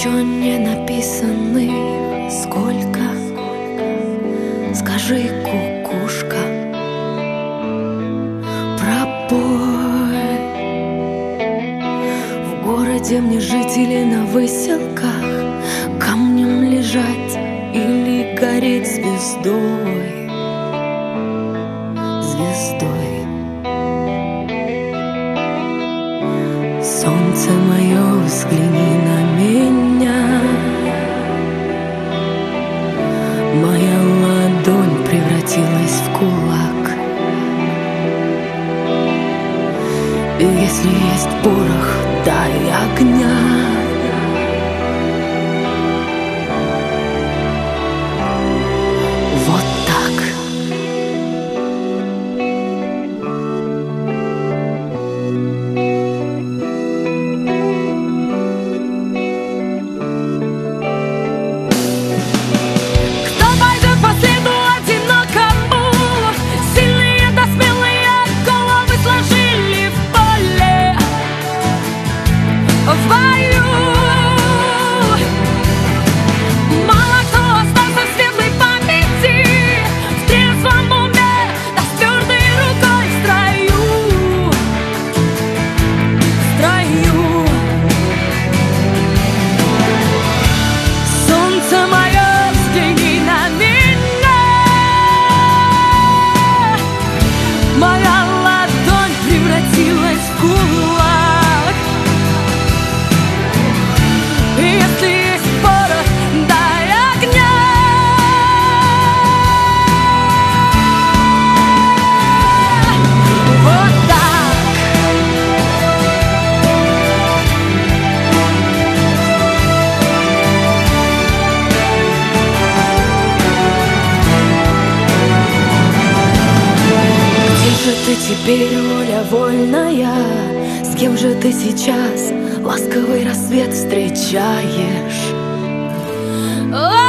еще не написаны. Сколько? Скажи, кукушка, пробой. В городе мне жить или на выселках, камнем лежать или гореть звездой. Звездой. Солнце мое, взгляни на меня. Моя ладонь превратилась в кулак. И если есть порох, дай огня. Вот так. В бою мало кто остался в светлой памяти, в трезвом уме, да с твердой рукой в строю, в строю. Солнце мое, взгляни на меня. Моя ладонь превратилась в кулак. Если есть порох, дай огня. Вот так. Где же ты теперь, воля вольная? С кем же ты сейчас ласковый рассвет встречаешь?